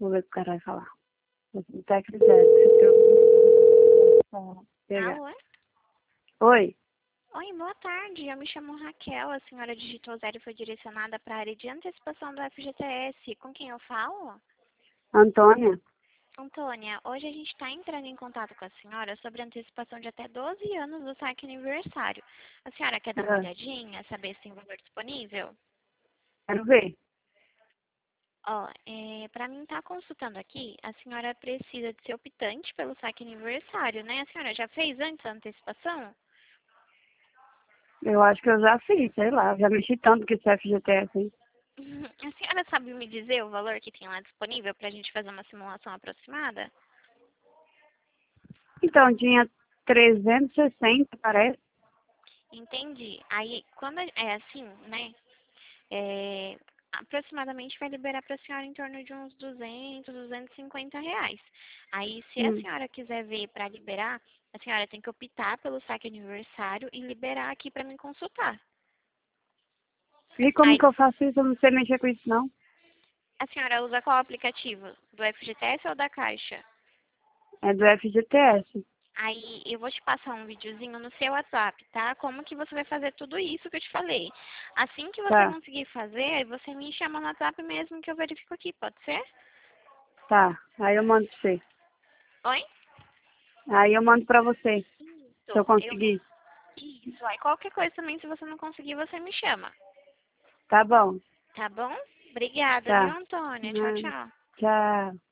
vou ver o que o cara vai falar. Até que quiser. Pegar. Alô? Oi, Oi, boa tarde. Eu me chamo Raquel. A senhora digitou 0 e foi direcionada para a área de antecipação do FGTS. Com quem eu falo? Antônia? Antônia, hoje a gente está entrando em contato com a senhora sobre a antecipação de até 12 anos do saque aniversário. A senhora quer dar uma Ah, olhadinha, saber se tem valor disponível? quero ver. Ó, para mim estar consultando aqui, a senhora precisa de ser optante pelo saque aniversário, né? A senhora já fez antes a antecipação? Eu acho que eu já fiz, sei lá. Já mexi tanto com esse FGTS, hein? A senhora sabe me dizer o valor que tem lá disponível para a gente fazer uma simulação aproximada? Então, tinha 360, parece. Entendi. Aí, quando é assim, né? é, Aproximadamente vai liberar para a senhora em torno de uns 200, 250 reais. Aí, se a Hum. senhora quiser ver para liberar, a senhora tem que optar pelo saque aniversário e liberar aqui para me consultar. E como Aí, que eu faço isso? Eu não sei mexer com isso, não. a senhora usa qual aplicativo? Do FGTS ou da Caixa? É do FGTS. Aí eu vou te passar um videozinho no seu WhatsApp, tá? Como que você vai fazer tudo isso que eu te falei. Assim que você Tá, conseguir fazer, aí você me chama no WhatsApp mesmo que eu verifico aqui, pode ser? tá. Aí eu mando pra você. Oi? Aí eu mando pra você, se eu Isso, conseguir. isso. Aí qualquer coisa também, se você não conseguir, você me chama. Tá bom. Tá bom? Obrigada, viu, Tá. Antônia? Tchau, Hum, tchau. Tchau.